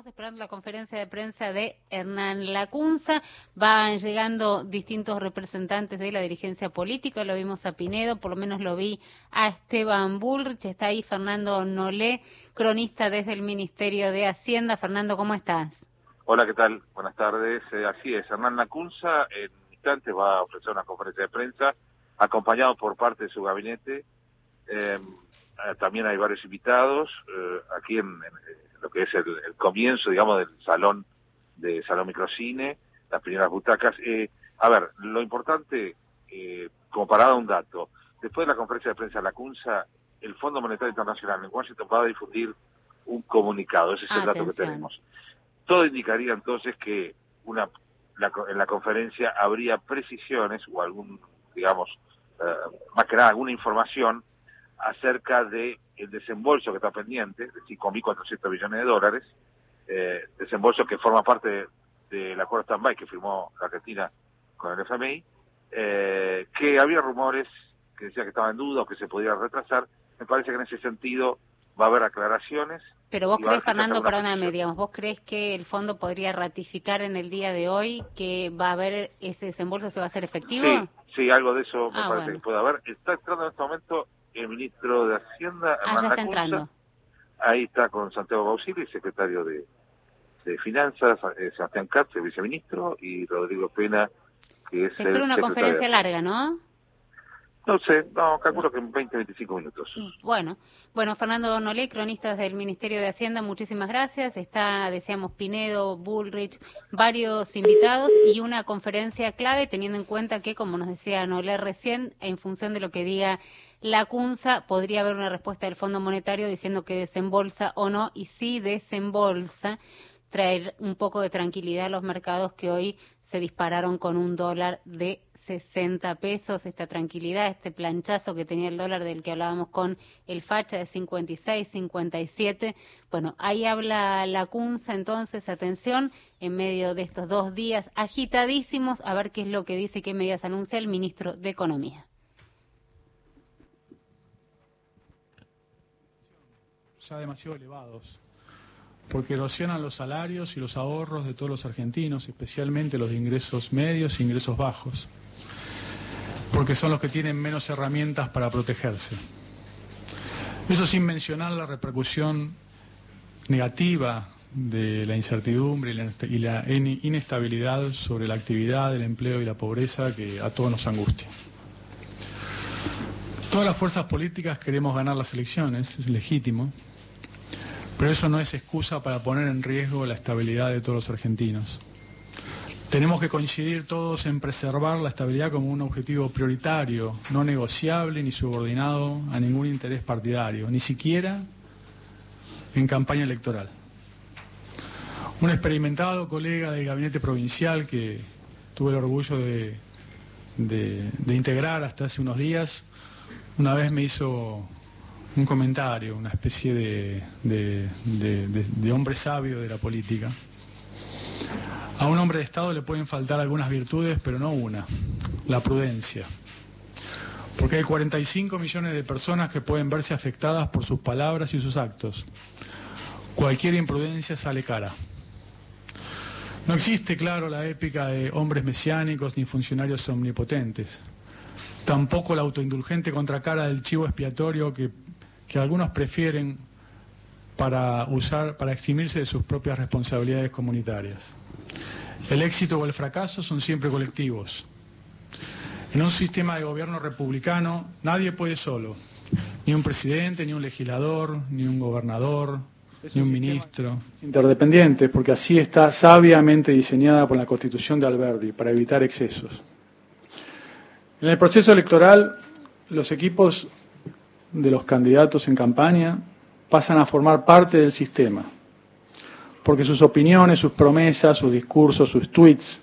Estamos esperando la conferencia de prensa de Hernán Lacunza. Van llegando distintos representantes de la dirigencia política. Lo vimos a Pinedo, por lo menos lo vi a Esteban Bullrich. Está ahí Fernando Nolé, cronista desde el Ministerio de Hacienda. Fernando, ¿cómo estás? Hola, ¿qué tal? Buenas tardes. Así es, Hernán Lacunza en instantes va a ofrecer una conferencia de prensa, acompañado por parte de su gabinete. También hay varios invitados, aquí en lo que es el comienzo, digamos, del salón microcine, las primeras butacas. A ver, lo importante, como para dar un dato, después de la conferencia de prensa de Lacunza, el Fondo Monetario Internacional en Washington va a difundir un comunicado, ese es el dato que tenemos. Todo indicaría entonces que en la conferencia habría precisiones o algún, digamos, más que nada alguna información acerca de el desembolso que está pendiente, es decir, con 1.400 billones de dólares, desembolso que forma parte del acuerdo stand-by que firmó la Argentina con el FMI, que había rumores que decían que estaba en duda o que se podía retrasar. Me parece que en ese sentido va a haber aclaraciones. Pero vos crees, Fernando, perdóname, digamos, ¿vos crees que el fondo podría ratificar en el día de hoy que va a haber ese desembolso, se va a hacer efectivo? Sí, algo de eso me parece bueno. que puede haber. Está entrando en este momento el ministro de Hacienda, ya está entrando. Ahí está con Santiago Bausili, secretario de Finanzas, Sebastián Katz, el viceministro, y Rodrigo Pena, que es se espera una conferencia larga, ¿no? No sé, calculo que en 20-25 minutos. Bueno, Fernando Nolé, cronista del Ministerio de Hacienda, muchísimas gracias. Está, decíamos, Pinedo, Bullrich, varios invitados y una conferencia clave, teniendo en cuenta que, como nos decía Nolé recién, en función de lo que diga Lacunza, podría haber una respuesta del Fondo Monetario diciendo que desembolsa o no, y si desembolsa, traer un poco de tranquilidad a los mercados que hoy se dispararon con un dólar de 60 pesos, esta tranquilidad, este planchazo que tenía el dólar del que hablábamos con el Facha de 56, 57. Bueno, ahí habla Lacunza, entonces, atención, en medio de estos 2 días agitadísimos, a ver qué es lo que dice y qué medidas anuncia el ministro de Economía. Ya demasiado elevados, porque erosionan los salarios y los ahorros de todos los argentinos, especialmente los de ingresos medios e ingresos bajos, porque son los que tienen menos herramientas para protegerse. Eso sin mencionar la repercusión negativa de la incertidumbre y la inestabilidad sobre la actividad, el empleo y la pobreza que a todos nos angustia. Todas las fuerzas políticas queremos ganar las elecciones, es legítimo, pero eso no es excusa para poner en riesgo la estabilidad de todos los argentinos. Tenemos que coincidir todos en preservar la estabilidad como un objetivo prioritario, no negociable ni subordinado a ningún interés partidario, ni siquiera en campaña electoral. Un experimentado colega del gabinete provincial que tuve el orgullo de integrar hasta hace unos días, una vez me hizo un comentario, una especie de hombre sabio de la política. A un hombre de Estado le pueden faltar algunas virtudes, pero no una, la prudencia. Porque hay 45 millones de personas que pueden verse afectadas por sus palabras y sus actos. Cualquier imprudencia sale cara. No existe, claro, la épica de hombres mesiánicos ni funcionarios omnipotentes. Tampoco la autoindulgente contracara del chivo expiatorio que algunos prefieren para eximirse de sus propias responsabilidades comunitarias. El éxito o el fracaso son siempre colectivos. En un sistema de gobierno republicano nadie puede solo, ni un presidente, ni un legislador, ni un gobernador, ni un ministro. Interdependientes, porque así está sabiamente diseñada por la Constitución de Alberdi, para evitar excesos. En el proceso electoral, los equipos de los candidatos en campaña pasan a formar parte del sistema, porque sus opiniones, sus promesas, sus discursos, sus tweets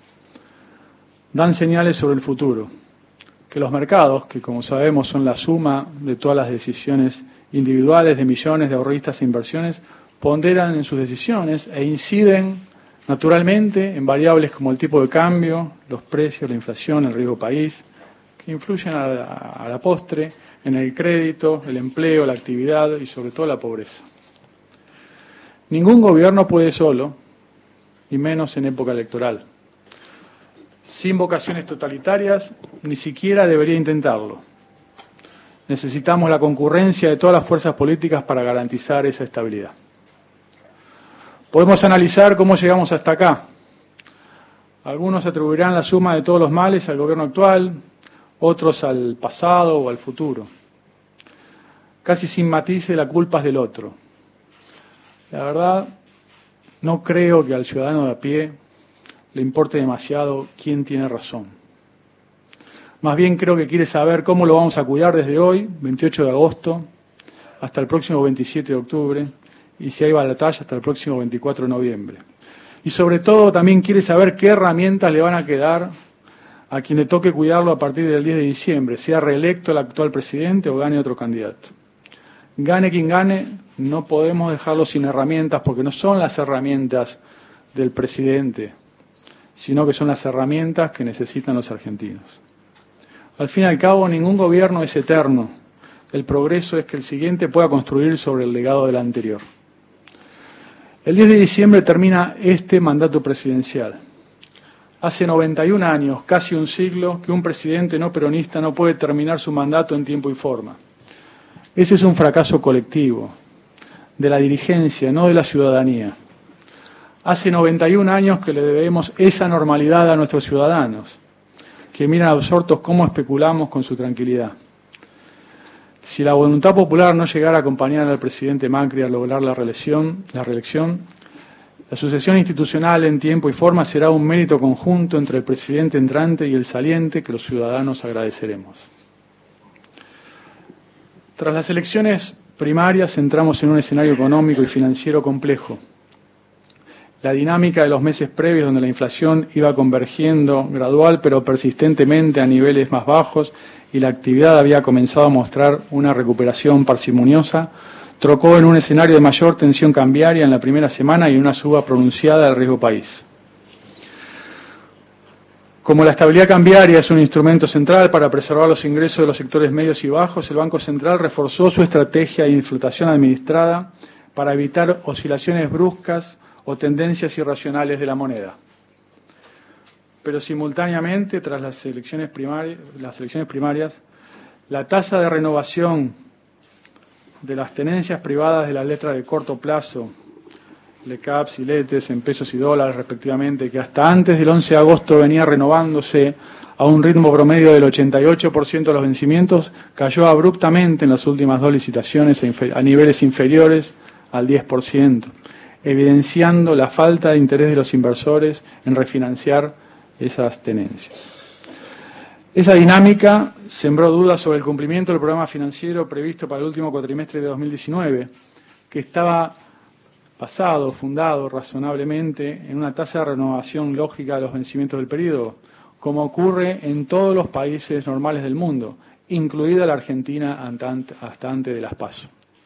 dan señales sobre el futuro, que los mercados, que como sabemos son la suma de todas las decisiones individuales de millones de ahorristas e inversiones, ponderan en sus decisiones e inciden naturalmente en variables como el tipo de cambio, los precios, la inflación, el riesgo país, que influyen a la postre en el crédito, el empleo, la actividad y sobre todo la pobreza. Ningún gobierno puede solo, y menos en época electoral. Sin vocaciones totalitarias, ni siquiera debería intentarlo. Necesitamos la concurrencia de todas las fuerzas políticas para garantizar esa estabilidad. Podemos analizar cómo llegamos hasta acá. Algunos atribuirán la suma de todos los males al gobierno actual, otros al pasado o al futuro. Casi sin matices, la culpa es del otro. La verdad, no creo que al ciudadano de a pie le importe demasiado quién tiene razón. Más bien creo que quiere saber cómo lo vamos a cuidar desde hoy, 28 de agosto, hasta el próximo 27 de octubre, y si hay batalla hasta el próximo 24 de noviembre. Y sobre todo también quiere saber qué herramientas le van a quedar a quien le toque cuidarlo a partir del 10 de diciembre, sea reelecto el actual presidente o gane otro candidato. Gane quien gane, no podemos dejarlo sin herramientas, porque no son las herramientas del presidente, sino que son las herramientas que necesitan los argentinos. Al fin y al cabo, ningún gobierno es eterno. El progreso es que el siguiente pueda construir sobre el legado del anterior. El 10 de diciembre termina este mandato presidencial. Hace 91 años, casi un siglo, que un presidente no peronista no puede terminar su mandato en tiempo y forma. Ese es un fracaso colectivo, de la dirigencia, no de la ciudadanía. Hace 91 años que le debemos esa normalidad a nuestros ciudadanos, que miran absortos cómo especulamos con su tranquilidad. Si la voluntad popular no llegara a acompañar al presidente Macri a lograr la reelección, la sucesión institucional en tiempo y forma será un mérito conjunto entre el presidente entrante y el saliente que los ciudadanos agradeceremos. Tras las elecciones primarias entramos en un escenario económico y financiero complejo. La dinámica de los meses previos, donde la inflación iba convergiendo gradual pero persistentemente a niveles más bajos y la actividad había comenzado a mostrar una recuperación parsimoniosa, trocó en un escenario de mayor tensión cambiaria en la primera semana y una suba pronunciada del riesgo país. Como la estabilidad cambiaria es un instrumento central para preservar los ingresos de los sectores medios y bajos, el Banco Central reforzó su estrategia de inflación administrada para evitar oscilaciones bruscas o tendencias irracionales de la moneda. Pero simultáneamente, tras las elecciones primarias, la tasa de renovación de las tenencias privadas de la letra de corto plazo, LECAPS y LETES en pesos y dólares respectivamente, que hasta antes del 11 de agosto venía renovándose a un ritmo promedio del 88% de los vencimientos, cayó abruptamente en las últimas dos licitaciones a niveles inferiores al 10%, evidenciando la falta de interés de los inversores en refinanciar esas tenencias. Esa dinámica sembró dudas sobre el cumplimiento del programa financiero previsto para el último cuatrimestre de 2019, que estaba fundado razonablemente en una tasa de renovación lógica de los vencimientos del periodo, como ocurre en todos los países normales del mundo, incluida la Argentina hasta antes de las PASO.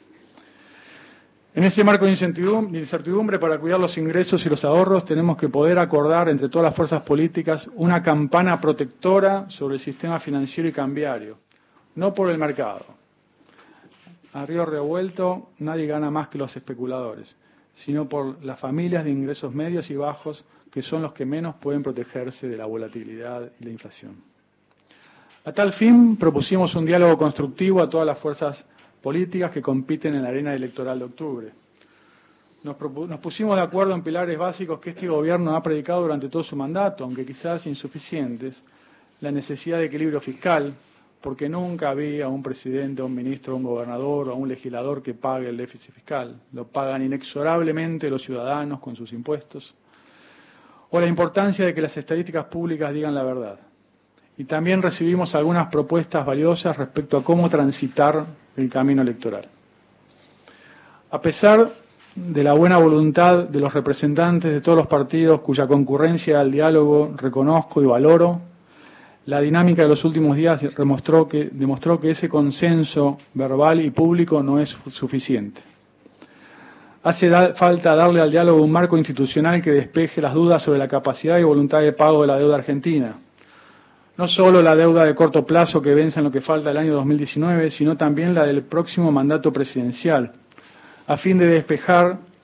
En ese marco de incertidumbre para cuidar los ingresos y los ahorros, tenemos que poder acordar entre todas las fuerzas políticas una campana protectora sobre el sistema financiero y cambiario, no por el mercado. A río revuelto nadie gana más que los especuladores, sino por las familias de ingresos medios y bajos, que son los que menos pueden protegerse de la volatilidad y la inflación. A tal fin, propusimos un diálogo constructivo a todas las fuerzas políticas que compiten en la arena electoral de octubre. Nos pusimos de acuerdo en pilares básicos que este gobierno ha predicado durante todo su mandato, aunque quizás insuficientes: la necesidad de equilibrio fiscal, porque nunca había un presidente, un ministro, un gobernador o un legislador que pague el déficit fiscal. Lo pagan inexorablemente los ciudadanos con sus impuestos. O la importancia de que las estadísticas públicas digan la verdad. Y también recibimos algunas propuestas valiosas respecto a cómo transitar el camino electoral. A pesar de la buena voluntad de los representantes de todos los partidos cuya concurrencia al diálogo reconozco y valoro, la dinámica de los últimos días demostró que ese consenso verbal y público no es suficiente. Hace falta darle al diálogo un marco institucional que despeje las dudas sobre la capacidad y voluntad de pago de la deuda argentina. No solo la deuda de corto plazo que vence en lo que falta del año 2019, sino también la del próximo mandato presidencial, a fin de despejar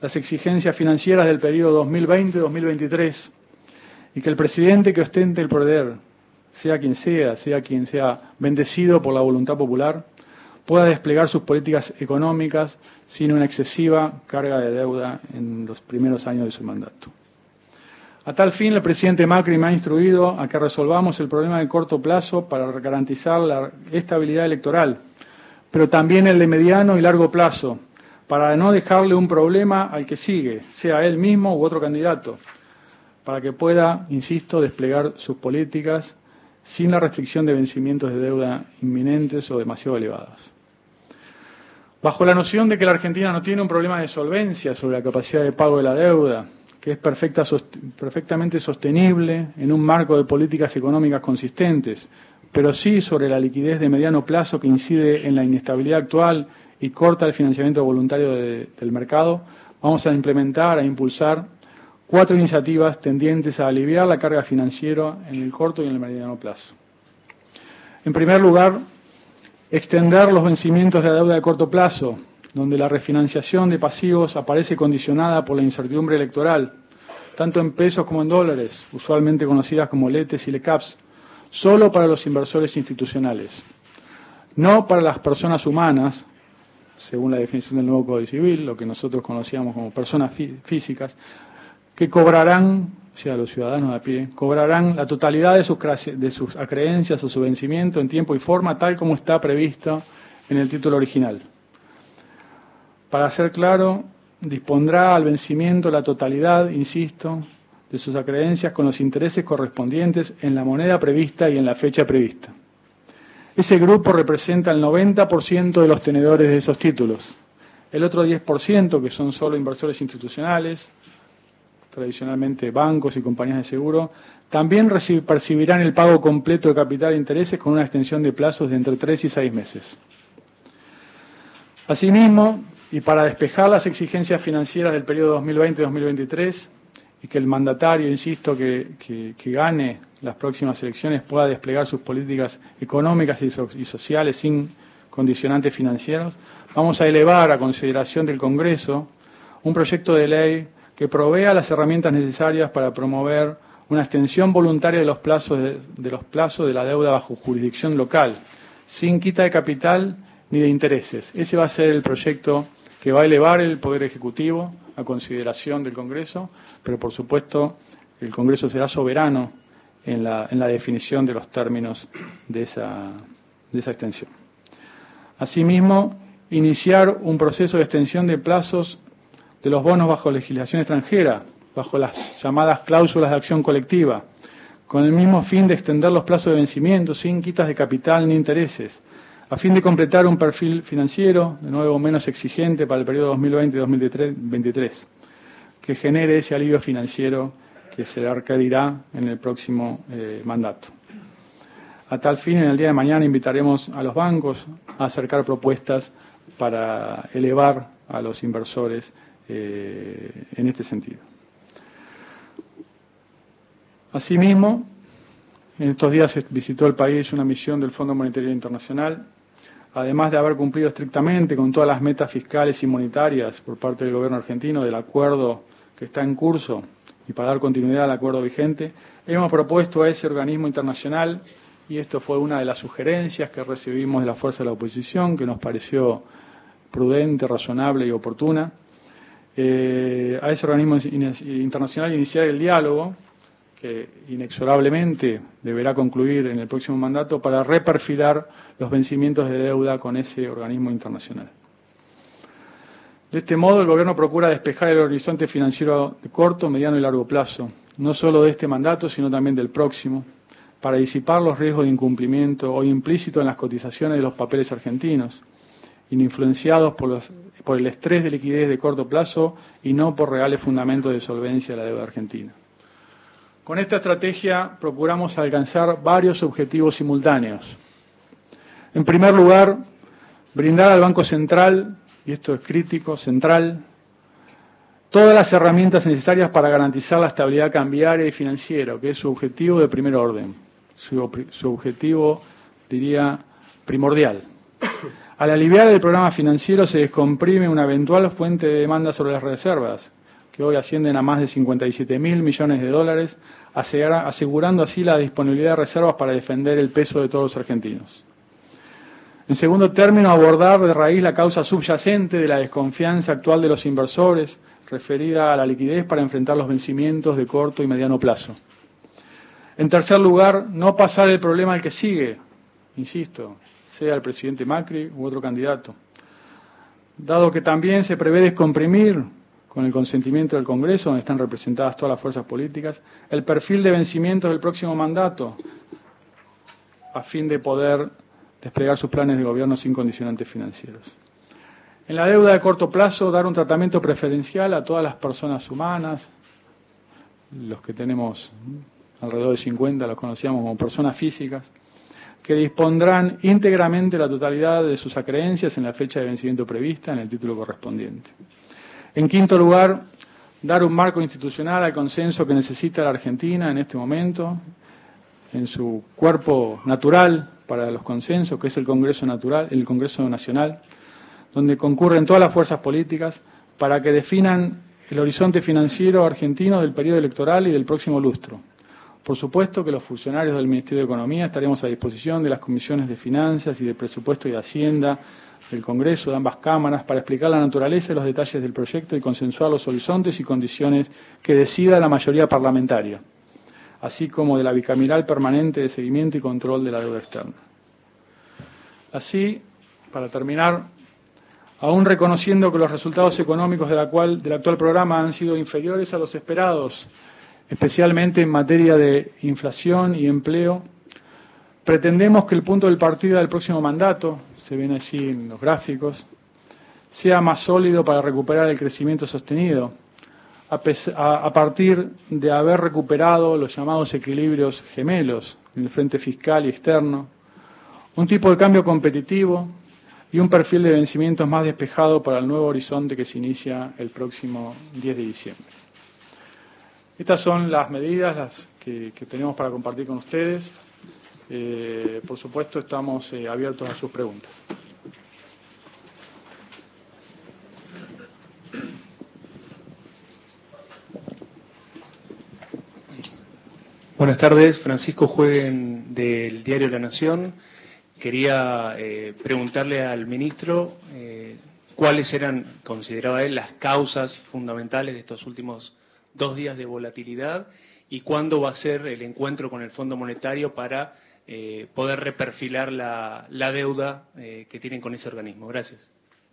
las exigencias financieras del periodo 2020-2023 y que el presidente que ostente el poder, sea quien sea bendecido por la voluntad popular, pueda desplegar sus políticas económicas sin una excesiva carga de deuda en los primeros años de su mandato. A tal fin, el presidente Macri me ha instruido a que resolvamos el problema de corto plazo para garantizar la estabilidad electoral, pero también el de mediano y largo plazo, para no dejarle un problema al que sigue, sea él mismo u otro candidato, para que pueda, insisto, desplegar sus políticas sin la restricción de vencimientos de deuda inminentes o demasiado elevados. Bajo la noción de que la Argentina no tiene un problema de solvencia sobre la capacidad de pago de la deuda, que es perfectamente sostenible en un marco de políticas económicas consistentes, pero sí sobre la liquidez de mediano plazo que incide en la inestabilidad actual y corta el financiamiento voluntario del mercado, vamos a implementar, a impulsar 4 iniciativas tendientes a aliviar la carga financiera en el corto y en el mediano plazo. En primer lugar, extender los vencimientos de la deuda de corto plazo, donde la refinanciación de pasivos aparece condicionada por la incertidumbre electoral, tanto en pesos como en dólares, usualmente conocidas como LETES y LECAPS, solo para los inversores institucionales, no para las personas humanas, según la definición del nuevo Código Civil, lo que nosotros conocíamos como personas físicas, que cobrarán, o sea, los ciudadanos de a pie, cobrarán la totalidad de sus acreencias o su vencimiento en tiempo y forma, tal como está previsto en el título original. Para ser claro, dispondrá al vencimiento la totalidad, insisto, de sus acreencias con los intereses correspondientes en la moneda prevista y en la fecha prevista. Ese grupo representa el 90% de los tenedores de esos títulos. El otro 10%, que son solo inversores institucionales, tradicionalmente bancos y compañías de seguro, también percibirán el pago completo de capital e intereses con una extensión de plazos de entre 3 y 6 meses. Asimismo, y para despejar las exigencias financieras del periodo 2020-2023 y que el mandatario, insisto, que gane las próximas elecciones pueda desplegar sus políticas económicas y sociales sin condicionantes financieros, vamos a elevar a consideración del Congreso un proyecto de ley que provea las herramientas necesarias para promover una extensión voluntaria de los plazos de la deuda bajo jurisdicción local, sin quita de capital ni de intereses. Ese va a ser el proyecto que va a elevar el Poder Ejecutivo a consideración del Congreso, pero por supuesto el Congreso será soberano en la definición de los términos de esa extensión. Asimismo, iniciar un proceso de extensión de plazos de los bonos bajo legislación extranjera, bajo las llamadas cláusulas de acción colectiva, con el mismo fin de extender los plazos de vencimiento sin quitas de capital ni intereses, a fin de completar un perfil financiero, de nuevo menos exigente para el periodo 2020-2023, que genere ese alivio financiero que se le requerirá en el próximo mandato. A tal fin, en el día de mañana invitaremos a los bancos a acercar propuestas para elevar a los inversores en este sentido. Asimismo, en estos días se visitó el país una misión del Fondo Monetario Internacional. Además de haber cumplido estrictamente con todas las metas fiscales y monetarias por parte del gobierno argentino del acuerdo que está en curso y para dar continuidad al acuerdo vigente, hemos propuesto a ese organismo internacional, y esto fue una de las sugerencias que recibimos de la fuerza de la oposición, que nos pareció prudente, razonable y oportuna, a ese organismo internacional iniciar el diálogo, que inexorablemente deberá concluir en el próximo mandato, para reperfilar los vencimientos de deuda con ese organismo internacional. De este modo, el Gobierno procura despejar el horizonte financiero de corto, mediano y largo plazo, no solo de este mandato, sino también del próximo, para disipar los riesgos de incumplimiento hoy implícito en las cotizaciones de los papeles argentinos, influenciados por el estrés de liquidez de corto plazo y no por reales fundamentos de solvencia de la deuda argentina. Con esta estrategia procuramos alcanzar varios objetivos simultáneos. En primer lugar, brindar al Banco Central, y esto es crítico, central, todas las herramientas necesarias para garantizar la estabilidad cambiaria y financiera, que es su objetivo de primer orden, su objetivo, diría, primordial. Al aliviar el programa financiero se descomprime una eventual fuente de demanda sobre las reservas, que hoy ascienden a más de 57.000 millones de dólares, asegurando así la disponibilidad de reservas para defender el peso de todos los argentinos. En segundo término, abordar de raíz la causa subyacente de la desconfianza actual de los inversores, referida a la liquidez para enfrentar los vencimientos de corto y mediano plazo. En tercer lugar, no pasar el problema al que sigue, insisto, sea el presidente Macri u otro candidato. Dado que también se prevé descomprimir, con el consentimiento del Congreso, donde están representadas todas las fuerzas políticas, el perfil de vencimientos del próximo mandato, a fin de poder desplegar sus planes de gobierno sin condicionantes financieros. En la deuda de corto plazo, dar un tratamiento preferencial a todas las personas humanas, los que tenemos alrededor de 50, los conocíamos como personas físicas, que dispondrán íntegramente la totalidad de sus acreencias en la fecha de vencimiento prevista en el título correspondiente. En quinto lugar, dar un marco institucional al consenso que necesita la Argentina en este momento, en su cuerpo natural para los consensos, que es el Congreso Nacional, donde concurren todas las fuerzas políticas para que definan el horizonte financiero argentino del periodo electoral y del próximo lustro. Por supuesto que los funcionarios del Ministerio de Economía estaremos a disposición de las comisiones de Finanzas y de Presupuesto y de Hacienda del Congreso, de ambas cámaras, para explicar la naturaleza y los detalles del proyecto y consensuar los horizontes y condiciones que decida la mayoría parlamentaria, así como de la bicameral permanente de seguimiento y control de la deuda externa. Así, para terminar, aún reconociendo que los resultados económicos del actual programa han sido inferiores a los esperados, especialmente en materia de inflación y empleo, pretendemos que el punto de partida del próximo mandato, se ven allí en los gráficos, sea más sólido para recuperar el crecimiento sostenido, a partir de haber recuperado los llamados equilibrios gemelos en el frente fiscal y externo, un tipo de cambio competitivo y un perfil de vencimientos más despejado para el nuevo horizonte que se inicia el próximo 10 de diciembre. Estas son las medidas que tenemos para compartir con ustedes. Por supuesto, estamos abiertos a sus preguntas. Buenas tardes, Francisco Jueguen del diario La Nación. Quería preguntarle al ministro cuáles eran, consideraba él, las causas fundamentales de estos últimos 2 días de volatilidad y cuándo va a ser el encuentro con el Fondo Monetario para poder reperfilar la deuda que tienen con ese organismo. Gracias.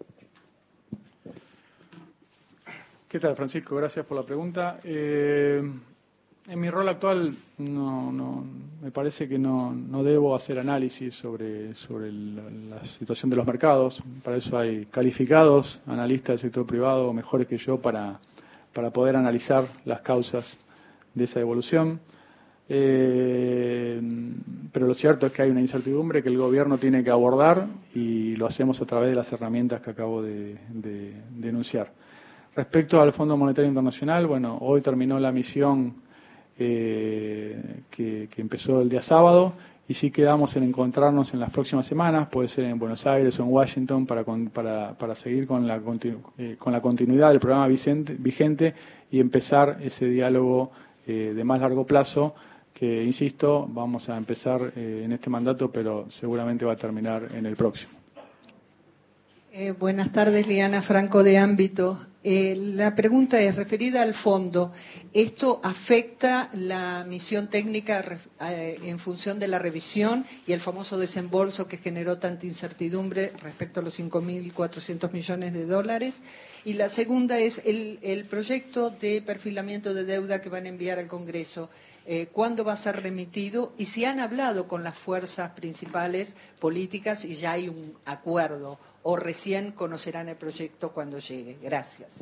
¿Qué tal, Francisco? Gracias por la pregunta. En mi rol actual me parece que no debo hacer análisis sobre la situación de los mercados. Para eso hay calificados analistas del sector privado mejores que yo para poder analizar las causas de esa evolución. Pero lo cierto es que hay una incertidumbre que el gobierno tiene que abordar y lo hacemos a través de las herramientas que acabo de enunciar. Respecto al Fondo Monetario Internacional, bueno, hoy terminó la misión que empezó el día sábado y sí quedamos en encontrarnos en las próximas semanas, puede ser en Buenos Aires o en Washington, para seguir con la continuidad del programa vigente y empezar ese diálogo de más largo plazo que, insisto, vamos a empezar en este mandato, pero seguramente va a terminar en el próximo. Buenas tardes, Liana Franco de Ámbito. La pregunta es referida al fondo. ¿Esto afecta la misión técnica en función de la revisión y el famoso desembolso que generó tanta incertidumbre respecto a los 5.400 millones de dólares? Y la segunda es el proyecto de perfilamiento de deuda que van a enviar al Congreso. ¿Cuándo va a ser remitido? Y si han hablado con las fuerzas principales políticas y ya hay un acuerdo, o recién conocerán el proyecto cuando llegue. Gracias.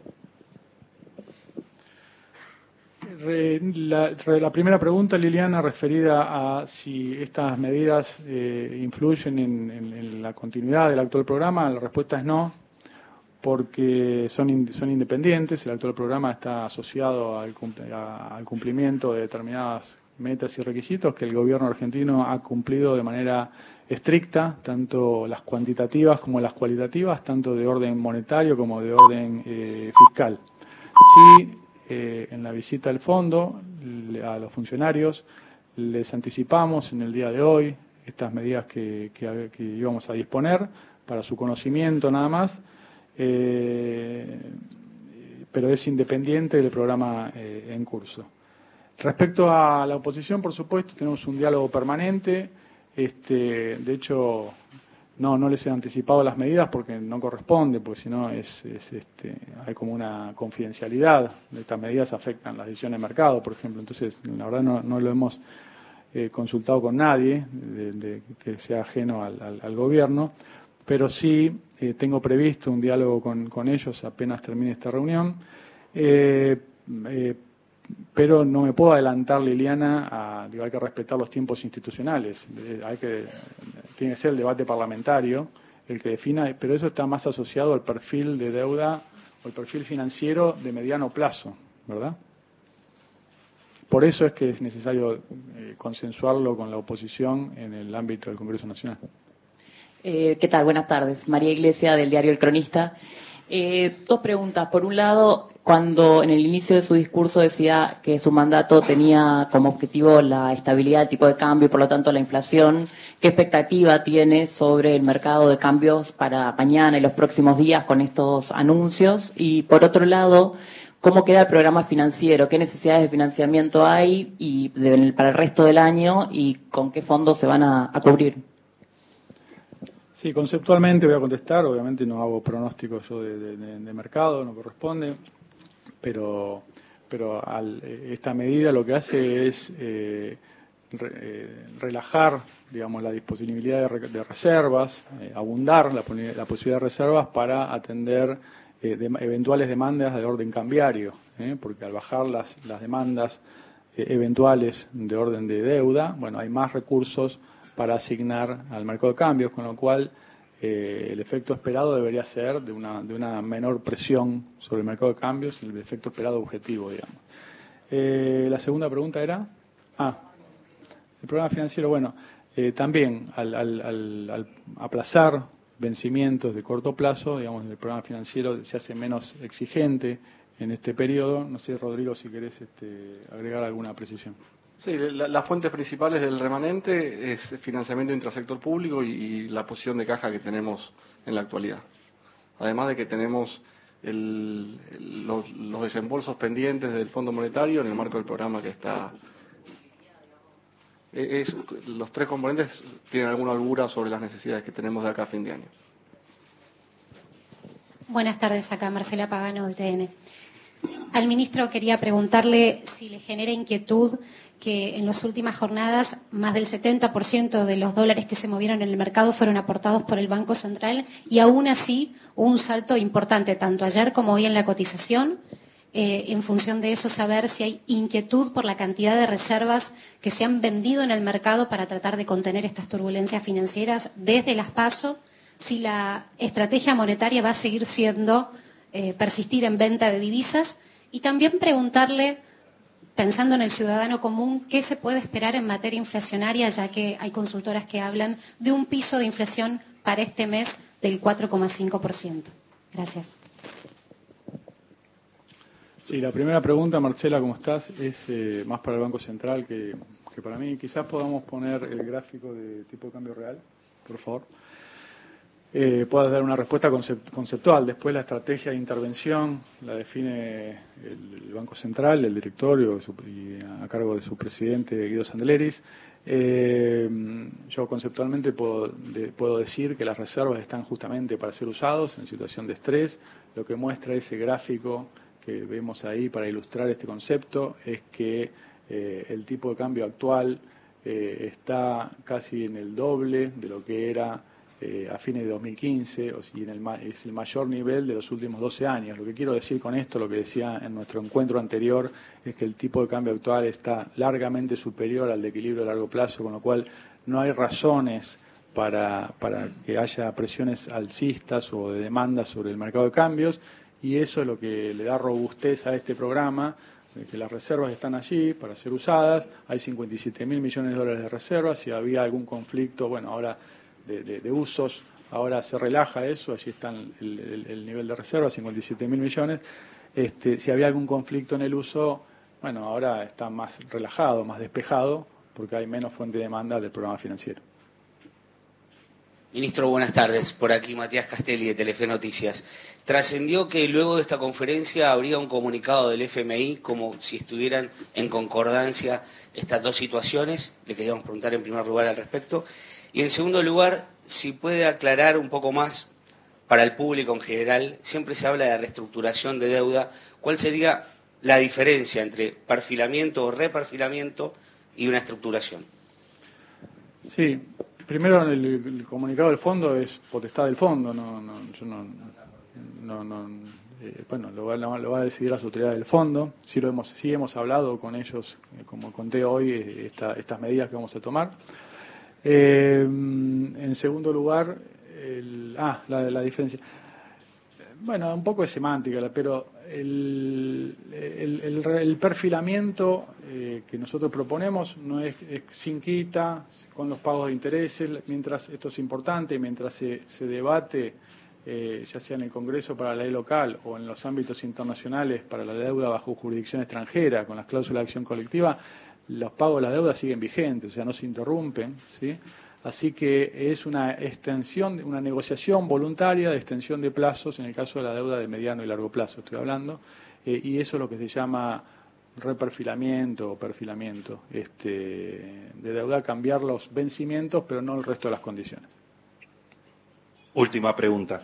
La primera pregunta, Liliana, referida a si estas medidas influyen en la continuidad del actual programa, la respuesta es no, porque son independientes. El actual programa está asociado al cumplimiento de determinadas metas y requisitos que el gobierno argentino ha cumplido de manera estricta, tanto las cuantitativas como las cualitativas, tanto de orden monetario como de orden fiscal. Sí, en la visita al fondo, a los funcionarios, les anticipamos en el día de hoy estas medidas que íbamos a disponer para su conocimiento nada más, pero es independiente del programa en curso. Respecto a la oposición, por supuesto, tenemos un diálogo permanente. De hecho, no les he anticipado las medidas porque no corresponde, porque si no hay como una confidencialidad. Estas medidas afectan las decisiones de mercado, por ejemplo. Entonces, la verdad no lo hemos consultado con nadie que sea ajeno al gobierno, pero sí tengo previsto un diálogo con ellos apenas termine esta reunión. Pero no me puedo adelantar, Liliana, hay que respetar los tiempos institucionales, tiene que ser el debate parlamentario el que defina, pero eso está más asociado al perfil de deuda o el perfil financiero de mediano plazo, ¿verdad? Por eso es que es necesario consensuarlo con la oposición en el ámbito del Congreso Nacional. ¿Qué tal? Buenas tardes. María Iglesia, del diario El Cronista. Dos preguntas. Por un lado, cuando en el inicio de su discurso decía que su mandato tenía como objetivo la estabilidad del tipo de cambio y por lo tanto la inflación, ¿qué expectativa tiene sobre el mercado de cambios para mañana y los próximos días con estos anuncios? Y por otro lado, ¿cómo queda el programa financiero? ¿Qué necesidades de financiamiento hay para el resto del año y con qué fondos se van a cubrir? Sí, conceptualmente voy a contestar, obviamente no hago pronósticos yo de mercado, no corresponde, pero esta medida lo que hace es relajar, digamos, la disponibilidad de reservas, abundar la posibilidad de reservas para atender eventuales demandas de orden cambiario, porque al bajar las demandas eventuales de orden de deuda, bueno, hay más recursos para asignar al mercado de cambios, con lo cual el efecto esperado debería ser de una menor presión sobre el mercado de cambios, el efecto esperado objetivo, digamos. La segunda pregunta era, el programa financiero, bueno, también al aplazar vencimientos de corto plazo, digamos, el programa financiero se hace menos exigente en este periodo. No sé, Rodrigo, si querés agregar alguna precisión. Sí, las fuentes principales del remanente es financiamiento intrasector público y la posición de caja que tenemos en la actualidad. Además de que tenemos los desembolsos pendientes del Fondo Monetario en el marco del programa que está. Los tres componentes tienen alguna holgura sobre las necesidades que tenemos de acá a fin de año. Buenas tardes, acá Marcela Pagano, del TN. Al ministro quería preguntarle si le genera inquietud que en las últimas jornadas más del 70% de los dólares que se movieron en el mercado fueron aportados por el Banco Central y aún así hubo un salto importante, tanto ayer como hoy en la cotización. En función de eso, saber si hay inquietud por la cantidad de reservas que se han vendido en el mercado para tratar de contener estas turbulencias financieras desde las PASO, si la estrategia monetaria va a seguir siendo persistir en venta de divisas, y también preguntarle, pensando en el ciudadano común, ¿qué se puede esperar en materia inflacionaria, ya que hay consultoras que hablan de un piso de inflación para este mes del 4,5%? Gracias. Sí, la primera pregunta, Marcela, ¿cómo estás? Es más para el Banco Central que para mí. Quizás podamos poner el gráfico de tipo de cambio real, por favor. Puedas dar una respuesta conceptual. Después la estrategia de intervención la define el Banco Central, el directorio y a cargo de su presidente Guido Sandeleris. Yo conceptualmente puedo decir que las reservas están justamente para ser usados en situación de estrés. Lo que muestra ese gráfico que vemos ahí para ilustrar este concepto es que el tipo de cambio actual está casi en el doble de lo que era a fines de 2015, es el mayor nivel de los últimos 12 años. Lo que quiero decir con esto, lo que decía en nuestro encuentro anterior, es que el tipo de cambio actual está largamente superior al de equilibrio a largo plazo, con lo cual no hay razones para que haya presiones alcistas o de demanda sobre el mercado de cambios, y eso es lo que le da robustez a este programa, que las reservas están allí para ser usadas, hay 57.000 millones de dólares de reservas, si había algún conflicto, bueno, ahora de usos, ahora se relaja eso, allí está el nivel de reservas, 57.000 millones, si había algún conflicto en el uso, bueno, ahora está más relajado, más despejado, porque hay menos fuente de demanda del programa financiero. Ministro, buenas tardes. Por aquí Matías Castelli de Telefe Noticias. Trascendió que luego de esta conferencia habría un comunicado del FMI como si estuvieran en concordancia estas dos situaciones. Le queríamos preguntar en primer lugar al respecto. Y en segundo lugar, si puede aclarar un poco más para el público en general, siempre se habla de reestructuración de deuda. ¿Cuál sería la diferencia entre perfilamiento o reperfilamiento y una estructuración? Sí. Primero, el comunicado del fondo es potestad del fondo, bueno, lo va a decidir las autoridades del fondo. Sí hemos hablado con ellos, como conté hoy, estas medidas que vamos a tomar. En segundo lugar, la diferencia. Bueno, un poco de semántica, pero el perfilamiento que nosotros proponemos no es sin quita, con los pagos de intereses, mientras esto es importante, mientras se debate, ya sea en el Congreso para la ley local o en los ámbitos internacionales para la deuda bajo jurisdicción extranjera, con las cláusulas de acción colectiva, los pagos de la deuda siguen vigentes, o sea, no se interrumpen, ¿sí? Así que es una extensión, una negociación voluntaria de extensión de plazos en el caso de la deuda de mediano y largo plazo, estoy hablando, y eso es lo que se llama reperfilamiento o perfilamiento de deuda, cambiar los vencimientos, pero no el resto de las condiciones. Última pregunta.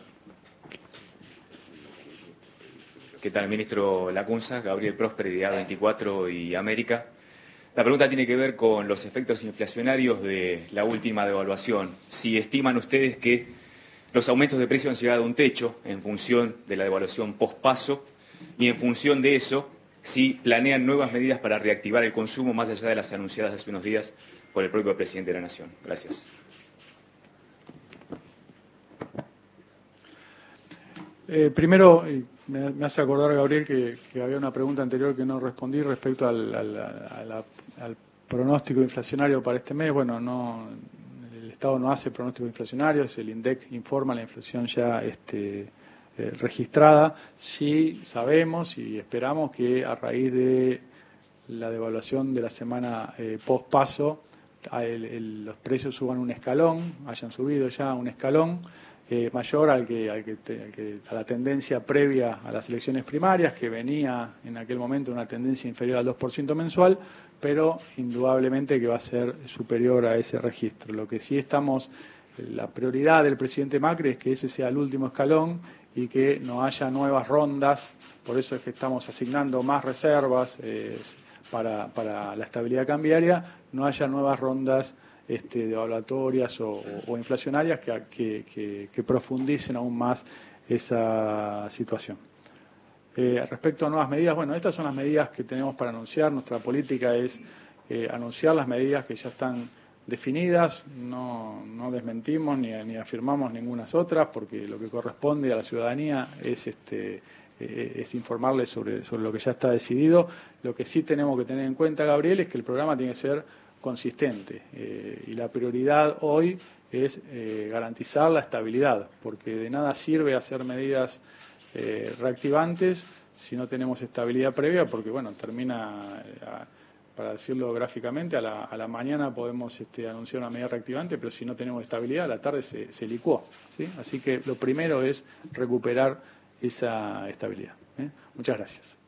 ¿Qué tal, ministro Lacunza? Gabriel Prósperi, de A24 y América. La pregunta tiene que ver con los efectos inflacionarios de la última devaluación. Si estiman ustedes que los aumentos de precios han llegado a un techo en función de la devaluación post-paso y en función de eso, si planean nuevas medidas para reactivar el consumo más allá de las anunciadas hace unos días por el propio presidente de la Nación. Gracias. Primero, me hace acordar, Gabriel, que había una pregunta anterior que no respondí respecto al pronóstico inflacionario para este mes. Bueno, el Estado no hace pronósticos inflacionarios, el INDEC informa la inflación ya registrada. Sí sabemos y esperamos que a raíz de la devaluación de la semana post-paso los precios suban un escalón, hayan subido ya un escalón mayor a la tendencia previa a las elecciones primarias, que venía en aquel momento una tendencia inferior al 2% mensual, pero indudablemente que va a ser superior a ese registro. Lo que sí la prioridad del presidente Macri es que ese sea el último escalón y que no haya nuevas rondas, por eso es que estamos asignando más reservas para la estabilidad cambiaria, no haya nuevas rondas devaluatorias o inflacionarias que profundicen aún más esa situación. Respecto a nuevas medidas, bueno, estas son las medidas que tenemos para anunciar. Nuestra política es anunciar las medidas que ya están definidas, no desmentimos ni afirmamos ninguna otras, porque lo que corresponde a la ciudadanía es informarles sobre lo que ya está decidido. Lo que sí tenemos que tener en cuenta, Gabriel, es que el programa tiene que ser consistente y la prioridad hoy es garantizar la estabilidad, porque de nada sirve hacer medidas reactivantes si no tenemos estabilidad previa, porque bueno, termina, para decirlo gráficamente, a la mañana podemos anunciar una medida reactivante, pero si no tenemos estabilidad, a la tarde se licuó, ¿sí? Así que lo primero es recuperar esa estabilidad. Muchas gracias.